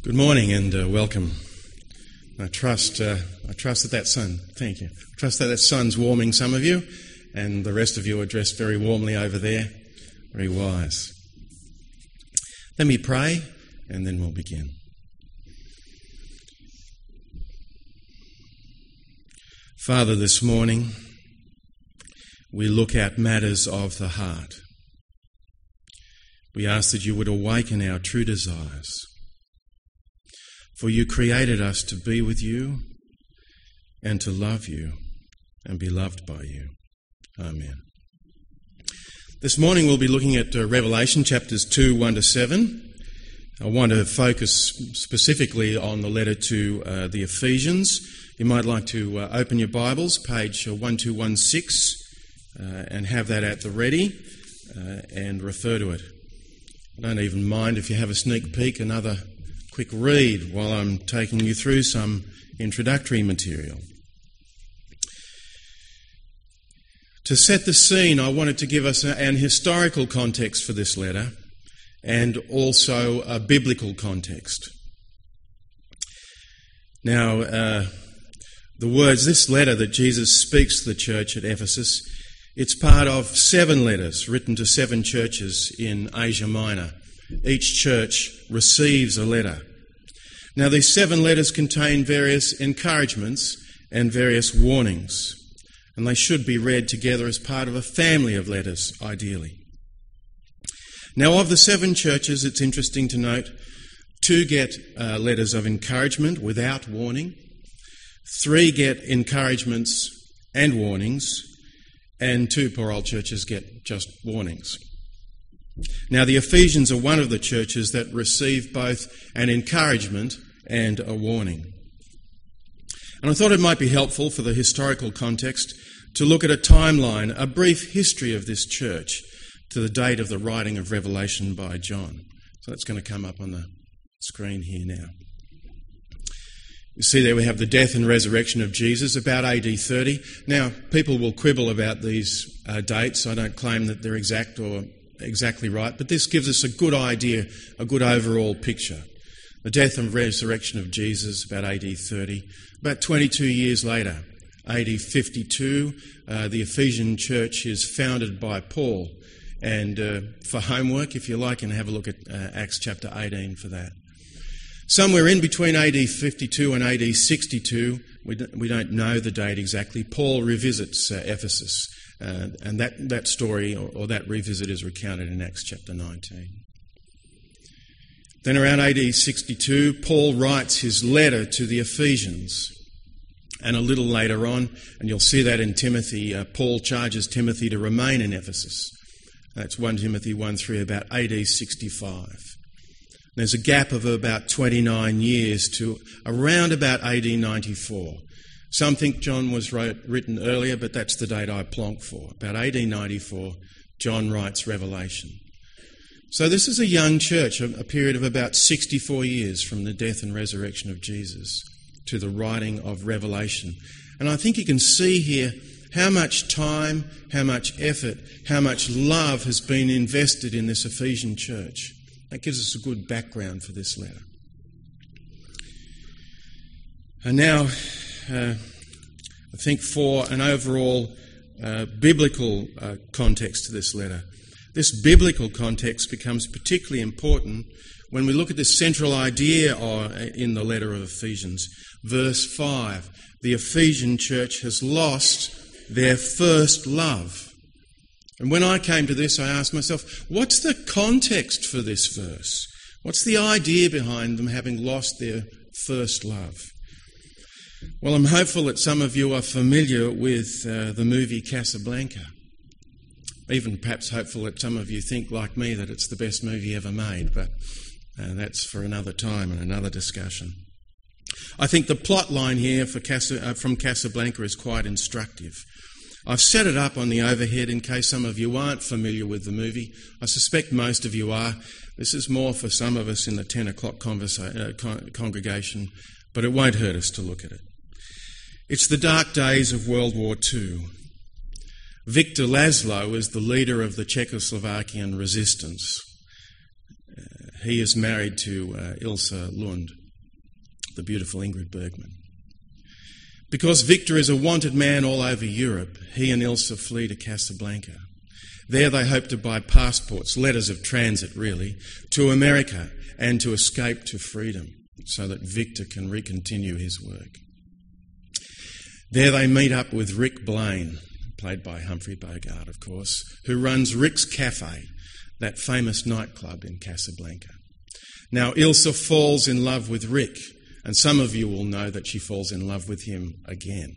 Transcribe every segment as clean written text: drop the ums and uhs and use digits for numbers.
Good morning and welcome. I trust that sun. Thank you. I trust that sun's warming some of you, and the rest of you are dressed very warmly over there. Very wise. Let me pray, and then we'll begin. Father, this morning we look at matters of the heart. We ask that you would awaken our true desires. For you created us to be with you and to love you and be loved by you. Amen. This morning we'll be looking at Revelation chapters 2, 1 to 7. I want to focus specifically on the letter to the Ephesians. You might like to open your Bibles, page 1216, and have that at the ready and refer to it. I don't even mind if you have a sneak peek, another quick read while I'm taking you through some introductory material. To set the scene, I wanted to give us an historical context for this letter and also a biblical context. Now, the words, this letter that Jesus speaks to the church at Ephesus, it's part of 7 letters written to 7 churches in Asia Minor. Each church receives a letter. Now, these 7 letters contain various encouragements and various warnings, and they should be read together as part of a family of letters, ideally. Now, of the 7 churches, it's interesting to note, 2 get letters of encouragement without warning, 3 get encouragements and warnings, and 2 poor old churches get just warnings. Now, the Ephesians are one of the churches that receive both an encouragement and a warning. And I thought it might be helpful for the historical context to look at a timeline, a brief history of this church to the date of the writing of Revelation by John. So that's going to come up on the screen here now. You see there we have the death and resurrection of Jesus, about AD 30. Now, people will quibble about these dates. I don't claim that they're exact or exactly right, but this gives us a good idea, a good overall picture. The death and resurrection of Jesus, about AD 30. About 22 years later, AD 52, the Ephesian church is founded by Paul. And for homework, if you like, and have a look at Acts chapter 18 for that. Somewhere in between AD 52 and AD 62, we don't know the date exactly, Paul revisits Ephesus. And that story or that revisit is recounted in Acts chapter 19. Then around AD 62, Paul writes his letter to the Ephesians. And a little later on, and you'll see that in Timothy, Paul charges Timothy to remain in Ephesus. That's 1 Timothy 1:3, about AD 65. There's a gap of about 29 years to around about AD 94. Some think John was written earlier, but that's the date I plonk for. About AD 94, John writes Revelation. So this is a young church, a period of about 64 years from the death and resurrection of Jesus to the writing of Revelation. And I think you can see here how much time, how much effort, how much love has been invested in this Ephesian church. That gives us a good background for this letter. And now, I think for an overall biblical context to this letter, this biblical context becomes particularly important when we look at this central idea in the letter of Ephesians. Verse 5, the Ephesian church has lost their first love. And when I came to this, I asked myself, what's the context for this verse? What's the idea behind them having lost their first love? Well, I'm hopeful that some of you are familiar with the movie Casablanca. Even perhaps hopeful that some of you think, like me, that it's the best movie ever made, but that's for another time and another discussion. I think the plot line here from Casablanca is quite instructive. I've set it up on the overhead in case some of you aren't familiar with the movie. I suspect most of you are. This is more for some of us in the 10 o'clock congregation, but it won't hurt us to look at it. It's the dark days of World War II. Victor Laszlo is the leader of the Czechoslovakian resistance. He is married to Ilse Lund, the beautiful Ingrid Bergman. Because Victor is a wanted man all over Europe, he and Ilse flee to Casablanca. There they hope to buy passports, letters of transit really, to America and to escape to freedom so that Victor can recontinue his work. There they meet up with Rick Blaine, played by Humphrey Bogart, of course, who runs Rick's Cafe, that famous nightclub in Casablanca. Now, Ilse falls in love with Rick, and some of you will know that she falls in love with him again.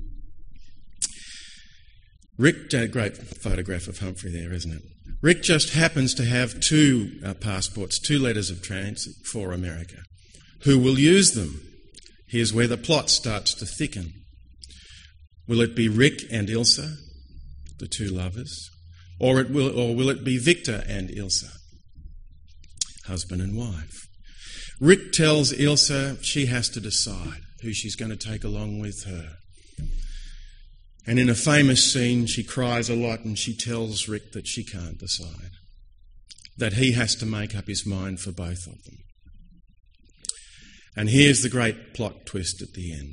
Rick, a great photograph of Humphrey there, isn't it? Rick just happens to have two passports, 2 letters of transit for America. Who will use them? Here's where the plot starts to thicken. Will it be Rick and Ilse, the 2 lovers? Or will it be Victor and Ilse, husband and wife? Rick tells Ilse she has to decide who she's going to take along with her. And in a famous scene, she cries a lot and she tells Rick that she can't decide, that he has to make up his mind for both of them. And here's the great plot twist at the end.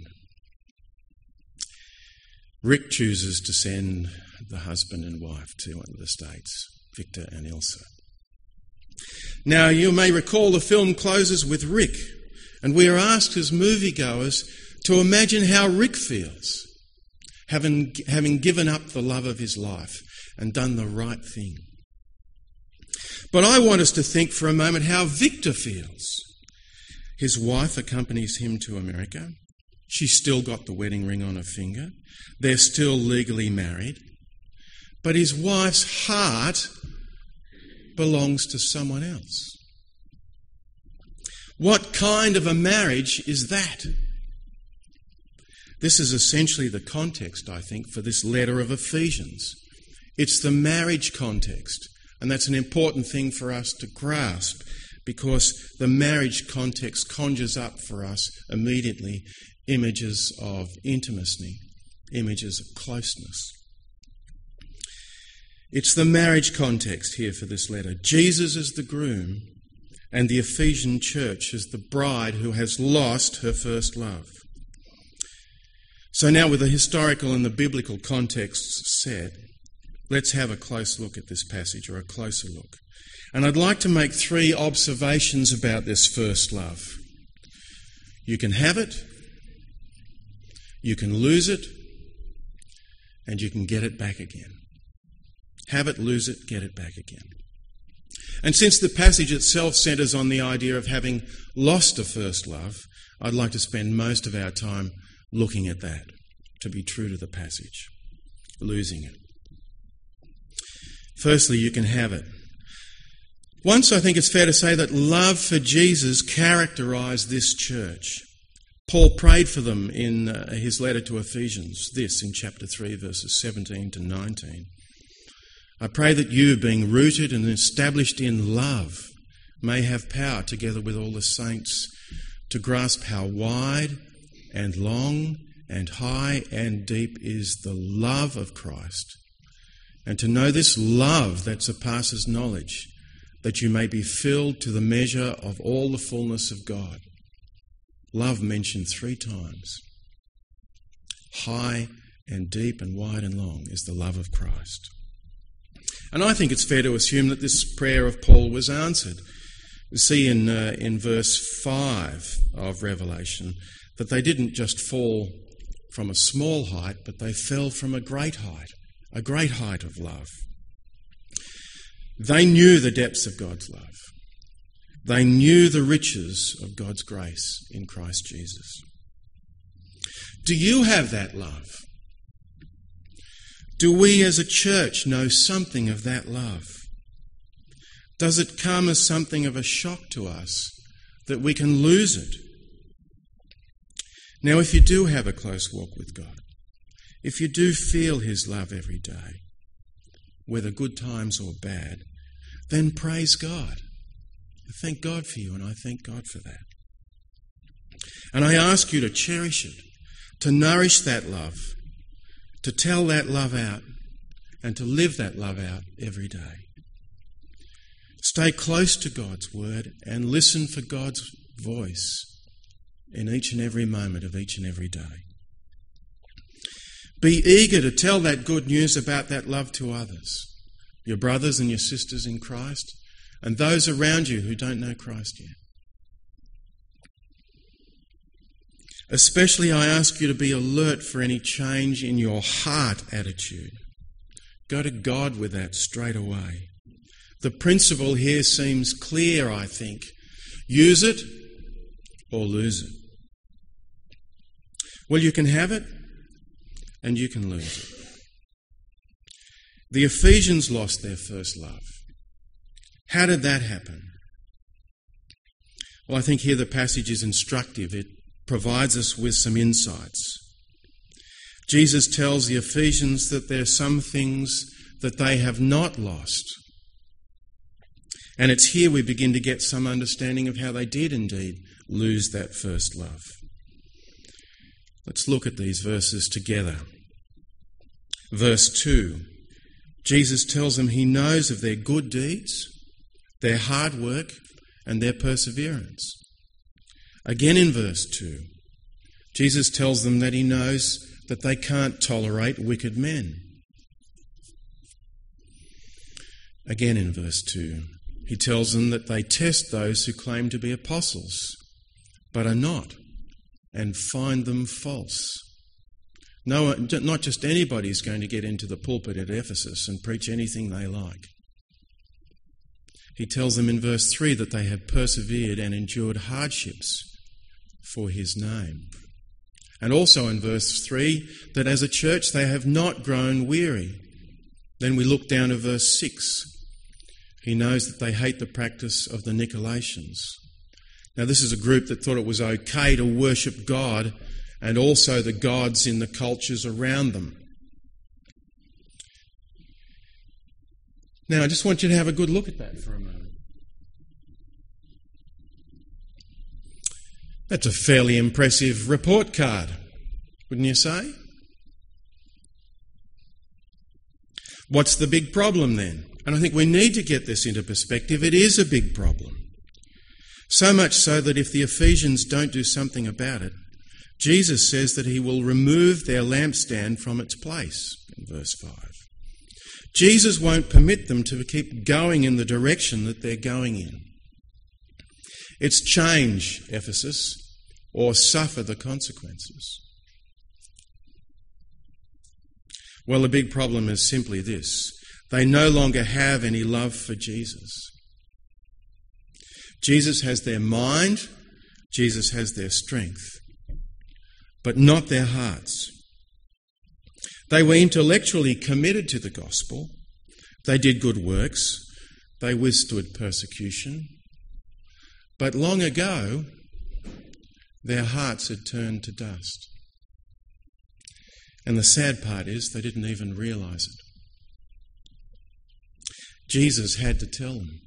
Rick chooses to send the husband and wife to the States, Victor and Ilse. Now, you may recall the film closes with Rick, and we are asked as moviegoers to imagine how Rick feels, having given up the love of his life and done the right thing. But I want us to think for a moment how Victor feels. His wife accompanies him to America. She's still got the wedding ring on her finger. They're still legally married. But his wife's heart belongs to someone else. What kind of a marriage is that? This is essentially the context, I think, for this letter of Ephesians. It's the marriage context, and that's an important thing for us to grasp, because the marriage context conjures up for us immediately images of intimacy, images of closeness. It's the marriage context here for this letter. Jesus is the groom, and the Ephesian church is the bride who has lost her first love. So now, with the historical and the biblical contexts set, let's have a close look at this passage, or a closer look. And I'd like to make 3 observations about this first love. You can have it, you can lose it, and you can get it back again. Have it, lose it, get it back again. And since the passage itself centres on the idea of having lost a first love, I'd like to spend most of our time looking at that, to be true to the passage, losing it. Firstly, you can have it. Once I think it's fair to say that love for Jesus characterised this church. Paul prayed for them in his letter to Ephesians, this in chapter 3, verses 17 to 19. I pray that you, being rooted and established in love, may have power, together with all the saints, to grasp how wide and long and high and deep is the love of Christ, and to know this love that surpasses knowledge, that you may be filled to the measure of all the fullness of God. Love mentioned 3 times. High and deep and wide and long is the love of Christ. And I think it's fair to assume that this prayer of Paul was answered. We see in verse 5 of Revelation that they didn't just fall from a small height, but they fell from a great height of love. They knew the depths of God's love. They knew the riches of God's grace in Christ Jesus. Do you have that love? Do we as a church know something of that love? Does it come as something of a shock to us that we can lose it? Now, if you do have a close walk with God, if you do feel His love every day, whether good times or bad, then praise God. I thank God for you, and I thank God for that. And I ask you to cherish it, to nourish that love, to tell that love out, and to live that love out every day. Stay close to God's word and listen for God's voice in each and every moment of each and every day. Be eager to tell that good news about that love to others, your brothers and your sisters in Christ, and those around you who don't know Christ yet. Especially, I ask you to be alert for any change in your heart attitude. Go to God with that straight away. The principle here seems clear, I think. Use it or lose it. Well, you can have it and you can lose it. The Ephesians lost their first love. How did that happen? Well, I think here the passage is instructive. It provides us with some insights. Jesus tells the Ephesians that there are some things that they have not lost. And it's here we begin to get some understanding of how they did indeed lose that first love. Let's look at these verses together. Verse 2, Jesus tells them he knows of their good deeds, their hard work, and their perseverance. Again in verse 2, Jesus tells them that he knows that they can't tolerate wicked men. Again in verse 2, he tells them that they test those who claim to be apostles, but are not, and find them false. No, not just anybody is going to get into the pulpit at Ephesus and preach anything they like. He tells them in verse 3 that they have persevered and endured hardships for his name. And also in verse 3 that as a church they have not grown weary. Then we look down to verse 6. He knows that they hate the practice of the Nicolaitans. Now this is a group that thought it was okay to worship God and also the gods in the cultures around them. Now I just want you to have a good look at that for a moment. That's a fairly impressive report card, wouldn't you say? What's the big problem then? And I think we need to get this into perspective. It is a big problem. So much so that if the Ephesians don't do something about it, Jesus says that he will remove their lampstand from its place, in verse 5. Jesus won't permit them to keep going in the direction that they're going in. It's change, Ephesus, or suffer the consequences. Well, the big problem is simply this. They no longer have any love for Jesus. Jesus has their mind, Jesus has their strength, but not their hearts. They were intellectually committed to the gospel. They did good works. They withstood persecution. But long ago, their hearts had turned to dust. And the sad part is they didn't even realise it. Jesus had to tell them.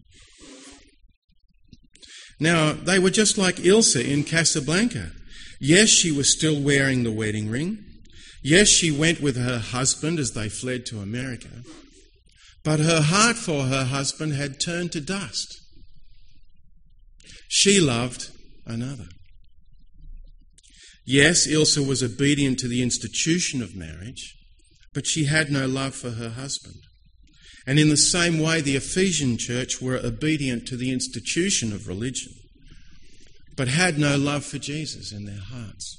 Now, they were just like Ilsa in Casablanca. Yes, she was still wearing the wedding ring. Yes, she went with her husband as they fled to America. But her heart for her husband had turned to dust. She loved another. Yes, Ilsa was obedient to the institution of marriage, but she had no love for her husband. And in the same way, the Ephesian church were obedient to the institution of religion, but had no love for Jesus in their hearts.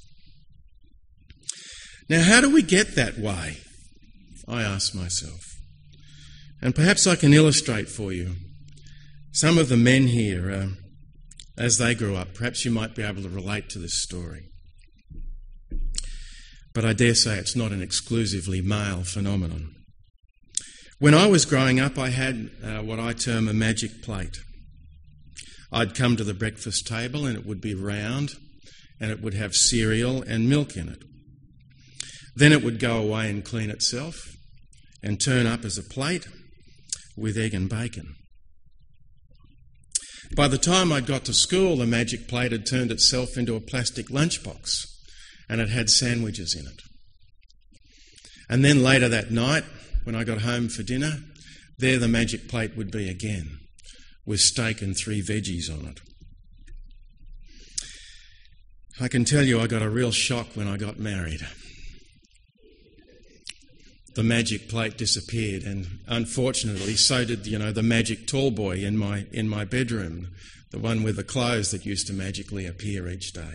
Now, how do we get that way? I ask myself. And perhaps I can illustrate for you. Some of the men here, as they grew up, perhaps you might be able to relate to this story. But I dare say it's not an exclusively male phenomenon. When I was growing up, I had what I term a magic plate. I'd come to the breakfast table and it would be round and it would have cereal and milk in it. Then it would go away and clean itself and turn up as a plate with egg and bacon. By the time I'd got to school, the magic plate had turned itself into a plastic lunchbox and it had sandwiches in it. And then later that night, when I got home for dinner, there the magic plate would be again, with steak and 3 veggies on it. I can tell you I got a real shock when I got married. The magic plate disappeared, and unfortunately so did, the magic tall boy in my bedroom, the one with the clothes that used to magically appear each day.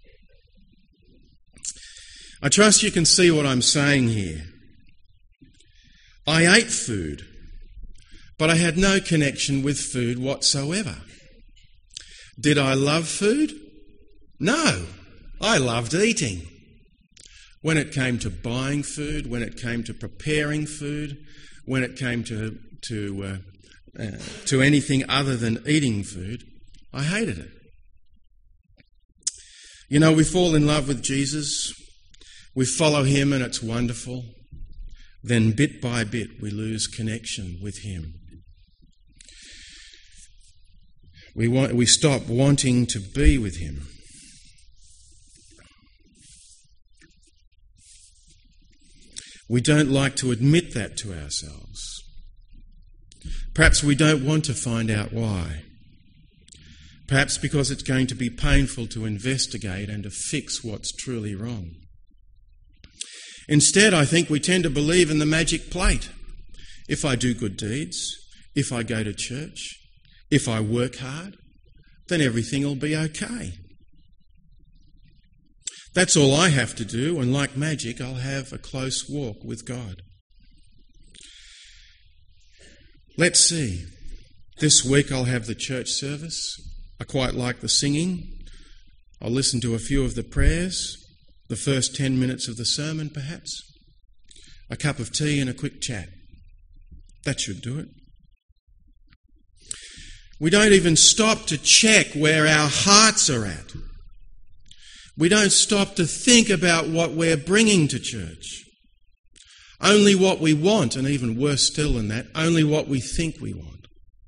I trust you can see what I'm saying here. I ate food, but I had no connection with food whatsoever. Did I love food? No, I loved eating. When it came to buying food, when it came to preparing food, when it came to anything other than eating food, I hated it. We fall in love with Jesus, we follow him and it's wonderful. Then bit by bit we lose connection with him. We stop wanting to be with him. We don't like to admit that to ourselves. Perhaps we don't want to find out why. Perhaps because it's going to be painful to investigate and to fix what's truly wrong. Instead, I think we tend to believe in the magic plate. If I do good deeds, if I go to church, if I work hard, then everything will be okay. That's all I have to do, and like magic, I'll have a close walk with God. Let's see. This week I'll have the church service. I quite like the singing. I'll listen to a few of the prayers, the first 10 minutes of the sermon perhaps, a cup of tea and a quick chat. That should do it. We don't even stop to check where our hearts are at. We don't stop to think about what we're bringing to church. Only what we want, and even worse still than that, only what we think we want.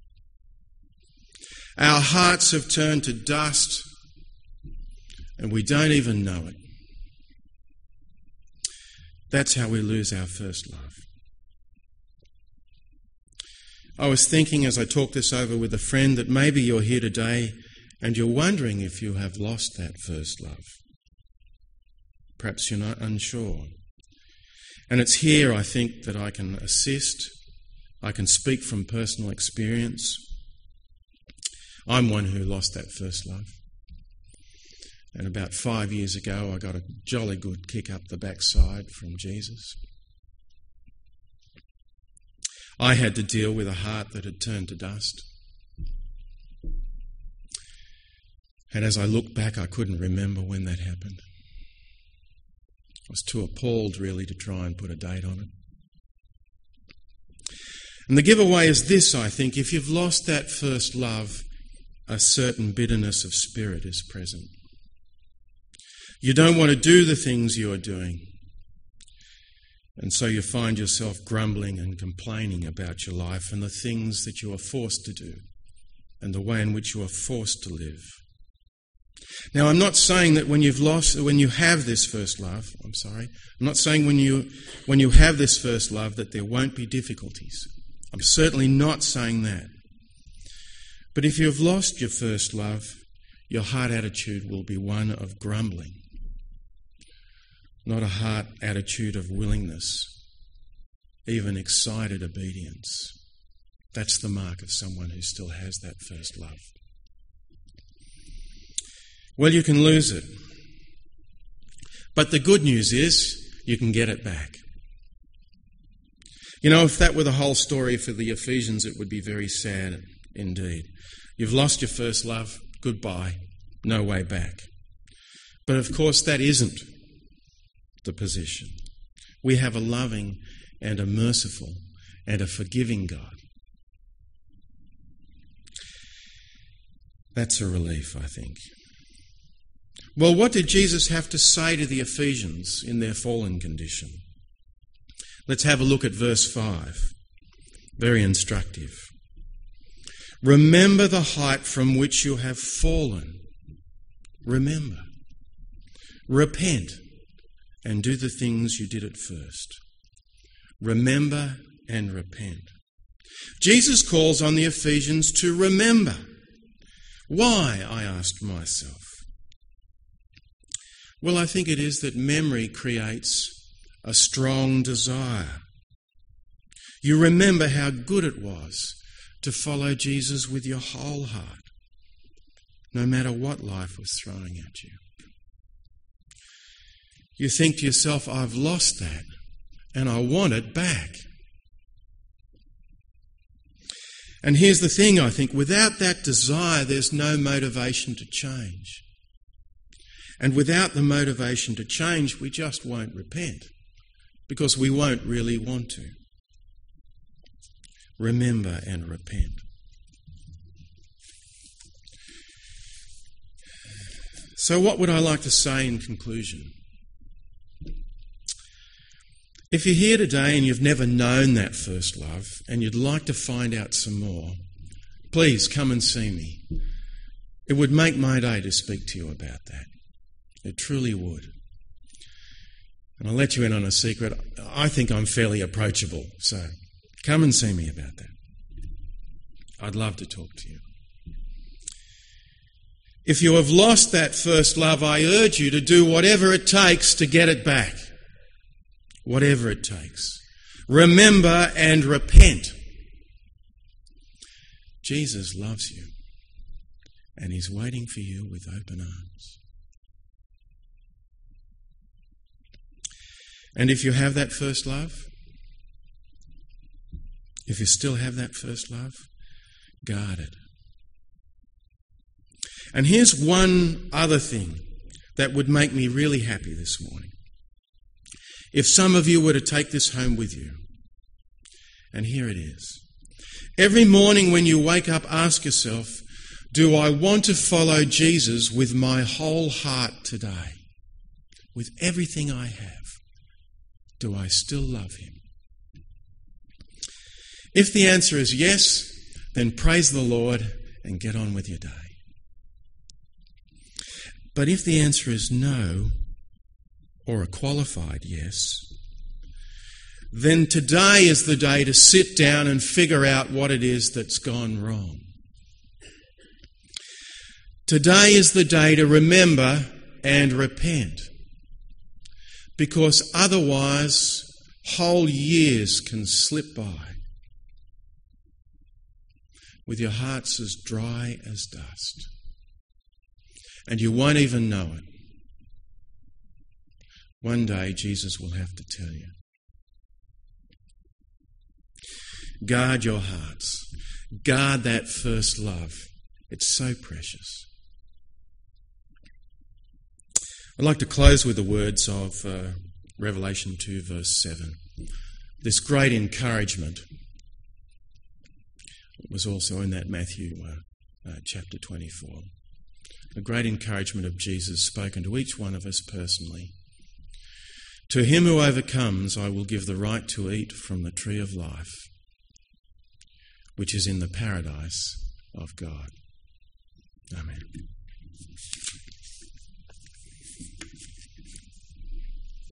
Our hearts have turned to dust, and we don't even know it. That's how we lose our first love. I was thinking as I talked this over with a friend that maybe you're here today and you're wondering if you have lost that first love. Perhaps you're not unsure. And it's here, I think, that I can assist. I can speak from personal experience. I'm one who lost that first love. And about 5 years ago, I got a jolly good kick up the backside from Jesus. I had to deal with a heart that had turned to dust. And as I look back, I couldn't remember when that happened. I was too appalled, really, to try and put a date on it. And the giveaway is this, I think. If you've lost that first love, a certain bitterness of spirit is present. You don't want to do the things you are doing. And so you find yourself grumbling and complaining about your life and the things that you are forced to do and the way in which you are forced to live. Now, I'm not saying that when you have this first love, I'm not saying when you have this first love that there won't be difficulties. I'm certainly not saying that. But if you've lost your first love, your heart attitude will be one of grumbling, not a heart attitude of willingness, even excited obedience. That's the mark of someone who still has that first love. Well, you can lose it. But the good news is you can get it back. If that were the whole story for the Ephesians, it would be very sad indeed. You've lost your first love, goodbye, no way back. But of course, that isn't the position. We have a loving and a merciful and a forgiving God. That's a relief, I think. Well, what did Jesus have to say to the Ephesians in their fallen condition? Let's have a look at verse 5. Very instructive. Remember the height from which you have fallen. Remember. Repent and do the things you did at first. Remember and repent. Jesus calls on the Ephesians to remember. Why, I asked myself. Well, I think it is that memory creates a strong desire. You remember how good it was to follow Jesus with your whole heart, no matter what life was throwing at you. You think to yourself, I've lost that and I want it back. And here's the thing, I think, without that desire, there's no motivation to change. And without the motivation to change, we just won't repent, because we won't really want to. Remember and repent. So what would I like to say in conclusion? If you're here today and you've never known that first love and you'd like to find out some more, please come and see me. It would make my day to speak to you about that. It truly would. And I'll let you in on a secret. I think I'm fairly approachable, so come and see me about that. I'd love to talk to you. If you have lost that first love, I urge you to do whatever it takes to get it back. Whatever it takes. Remember and repent. Jesus loves you, and he's waiting for you with open arms. And if you have that first love, if you still have that first love, guard it. And here's one other thing that would make me really happy this morning. If some of you were to take this home with you, and here it is. Every morning when you wake up, ask yourself, do I want to follow Jesus with my whole heart today? With everything I have? Do I still love him? If the answer is yes, then praise the Lord and get on with your day. But if the answer is no, or a qualified yes, then today is the day to sit down and figure out what it is that's gone wrong. Today is the day to remember and repent, because otherwise whole years can slip by with your hearts as dry as dust, and you won't even know it. One day Jesus will have to tell you. Guard your hearts. Guard that first love. It's so precious. I'd like to close with the words of Revelation 2 verse 7. This great encouragement was also in that Matthew chapter 24. A great encouragement of Jesus spoken to each one of us personally. To him who overcomes, I will give the right to eat from the tree of life, which is in the paradise of God. Amen.